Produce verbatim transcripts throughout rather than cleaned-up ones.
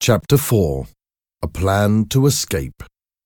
Chapter four. A Plan to Escape.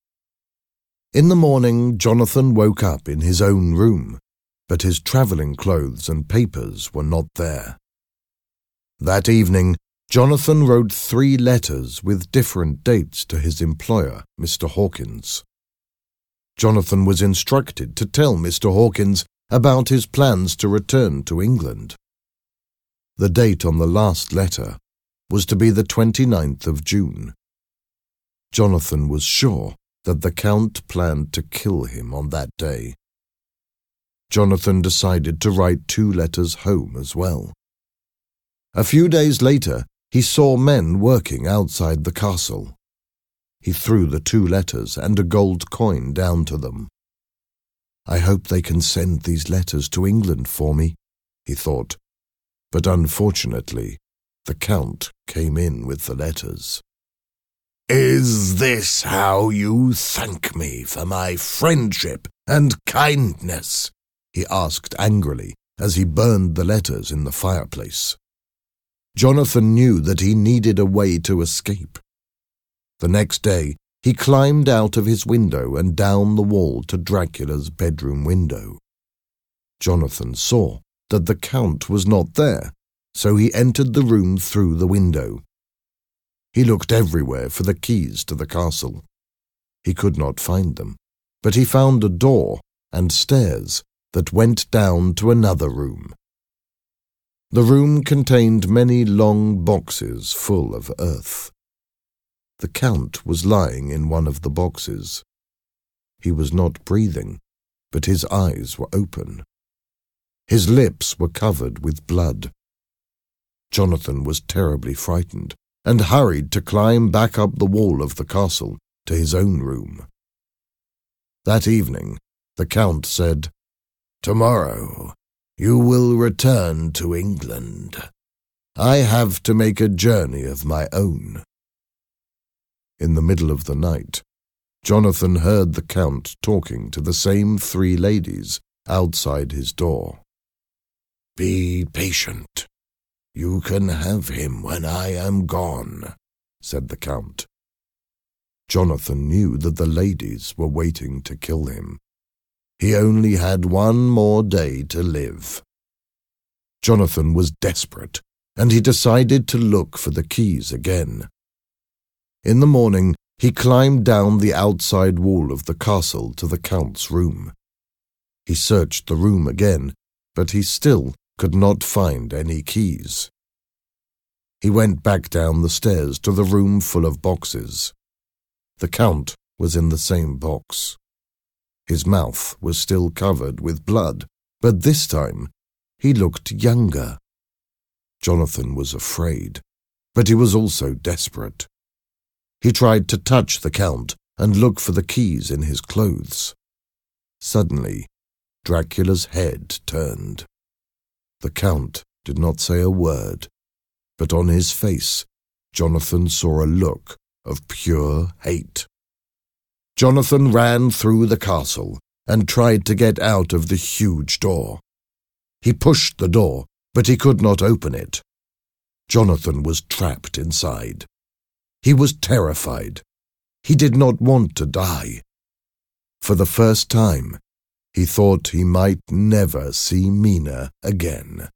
In the morning, Jonathan woke up in his own room, but his travelling clothes and papers were not there. That evening, Jonathan wrote three letters with different dates to his employer, Mister Hawkins. Jonathan was instructed to tell Mister Hawkins about his plans to return to England. The date on the last letter was to be the twenty-ninth of June. Jonathan was sure that the Count planned to kill him on that day. Jonathan decided to write two letters home as well. A few days later, he saw men working outside the castle. He threw the two letters and a gold coin down to them. "I hope they can send these letters to England for me," he thought, but unfortunately, the Count came in with the letters. "Is this how you thank me for my friendship and kindness?" he asked angrily as he burned the letters in the fireplace. Jonathan knew that he needed a way to escape. The next day, he climbed out of his window and down the wall to Dracula's bedroom window. Jonathan saw that the Count was not there, so he entered the room through the window. He looked everywhere for the keys to the castle. He could not find them, but he found a door and stairs that went down to another room. The room contained many long boxes full of earth. The Count was lying in one of the boxes. He was not breathing, but his eyes were open. His lips were covered with blood. Jonathan was terribly frightened and hurried to climb back up the wall of the castle to his own room. That evening, the Count said, "Tomorrow you will return to England. I have to make a journey of my own." In the middle of the night, Jonathan heard the Count talking to the same three ladies outside his door. "Be patient. You can have him when I am gone," said the Count. Jonathan knew that the ladies were waiting to kill him. He only had one more day to live. Jonathan was desperate, and he decided to look for the keys again. In the morning, he climbed down the outside wall of the castle to the Count's room. He searched the room again, but he still could not find any keys. He went back down the stairs to the room full of boxes. The Count was in the same box. His mouth was still covered with blood, but this time he looked younger. Jonathan was afraid, but he was also desperate. He tried to touch the Count and look for the keys in his clothes. Suddenly, Dracula's head turned. The Count did not say a word, but on his face, Jonathan saw a look of pure hate. Jonathan ran through the castle and tried to get out of the huge door. He pushed the door, but he could not open it. Jonathan was trapped inside. He was terrified. He did not want to die. For the first time, he thought he might never see Mina again.